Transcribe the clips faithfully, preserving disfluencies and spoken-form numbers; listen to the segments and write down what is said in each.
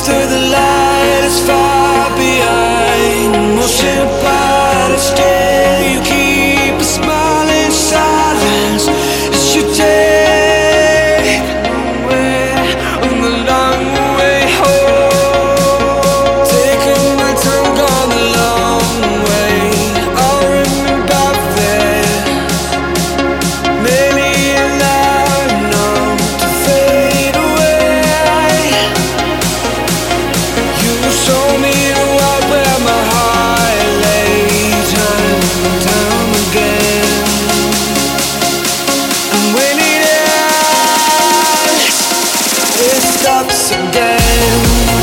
through the light is far behind motion, but it's still you keep a smile in silence as you take away on the long way home. Taking my time, gone the long way. I'll remember this. Many a night known to fade away. You show me the world where my heart lay, time and time again. And when it ends, it stops again.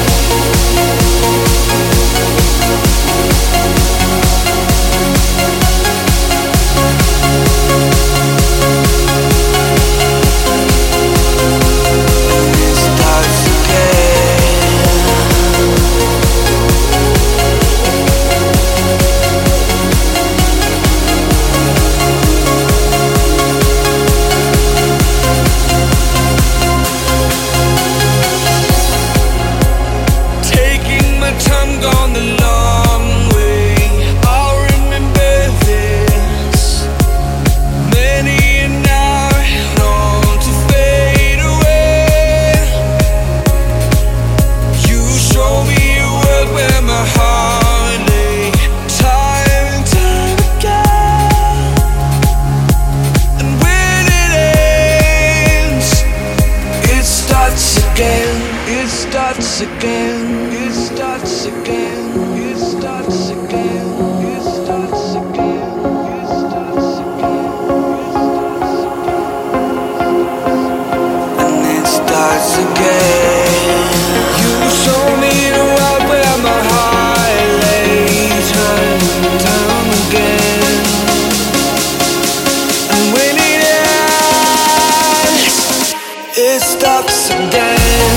It starts taking my time, gone the long way. I'll remember this. Many an hour known to fade away. You show me a world where my heart lay, time and time again. And when it ends, it starts again. It starts again. It starts again. It starts again. It starts again. It starts again. And it starts again. You show me the world where my heart lay, time and time again. And when it ends, it stops again.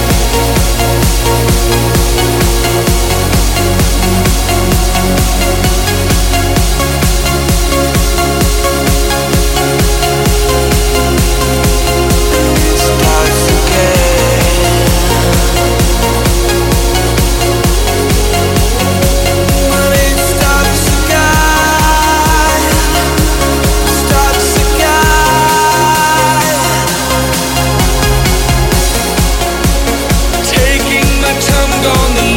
It starts again. When it stops again, starts again. Taking my time, gone the